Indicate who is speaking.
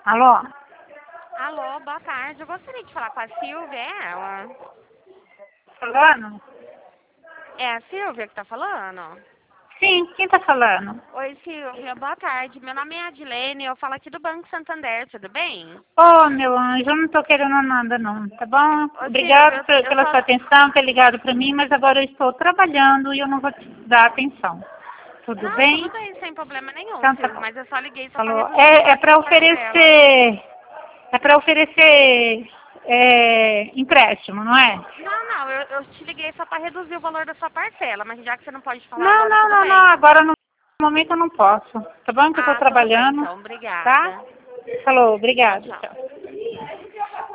Speaker 1: Alô?
Speaker 2: Alô, boa tarde. Eu gostaria de falar com a Silvia, é ela?
Speaker 1: Falando?
Speaker 2: É a Silvia que tá falando?
Speaker 1: Sim, quem tá falando?
Speaker 2: Oi, Silvia, boa tarde. Meu nome é Adilene, eu falo aqui do Banco Santander, tudo bem?
Speaker 1: Ô, meu anjo, eu não tô querendo nada não, tá bom?
Speaker 2: Ô,
Speaker 1: Obrigado
Speaker 2: Silvia, eu
Speaker 1: pela
Speaker 2: só...
Speaker 1: sua atenção, ter ligado pra mim, mas agora eu estou trabalhando e eu não vou te dar atenção. Tudo
Speaker 2: Não, tudo
Speaker 1: bem?
Speaker 2: bem, sem problema nenhum,
Speaker 1: Então tá
Speaker 2: Silvia,
Speaker 1: bom.
Speaker 2: mas eu só liguei só pra
Speaker 1: Falou.
Speaker 2: reduzir o
Speaker 1: É
Speaker 2: valor da
Speaker 1: pra
Speaker 2: sua parcela.
Speaker 1: oferecer... É pra oferecer empréstimo, não é?
Speaker 2: Não, eu te liguei só pra reduzir o valor da sua parcela, mas já que você não pode falar
Speaker 1: Não,
Speaker 2: agora,
Speaker 1: não,
Speaker 2: tudo
Speaker 1: não, não.
Speaker 2: bem.
Speaker 1: Agora no momento eu não posso. Tá bom que eu tô
Speaker 2: Ah, tudo bem,
Speaker 1: trabalhando,
Speaker 2: então,
Speaker 1: tá?
Speaker 2: obrigada.
Speaker 1: Falou,
Speaker 2: Tchau,
Speaker 1: obrigado.
Speaker 2: tchau.
Speaker 1: Tchau.